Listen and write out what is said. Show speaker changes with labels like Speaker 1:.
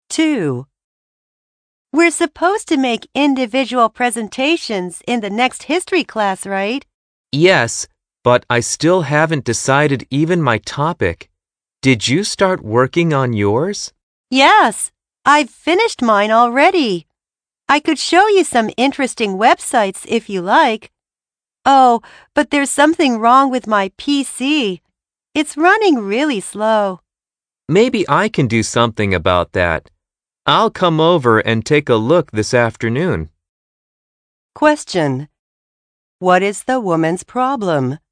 Speaker 1: 2. We're supposed to make individual presentations in the next history class, right?
Speaker 2: Yes, but I still haven't decided even my topic. Did you start working on yours?
Speaker 1: Yes, I've finished mine already. I could show you some interesting websites if you like. Oh, but there's something wrong with my PC. It's running really slow.
Speaker 2: Maybe I can do something about that. I'll come over and take a look this afternoon.
Speaker 1: Question: What is the woman's problem?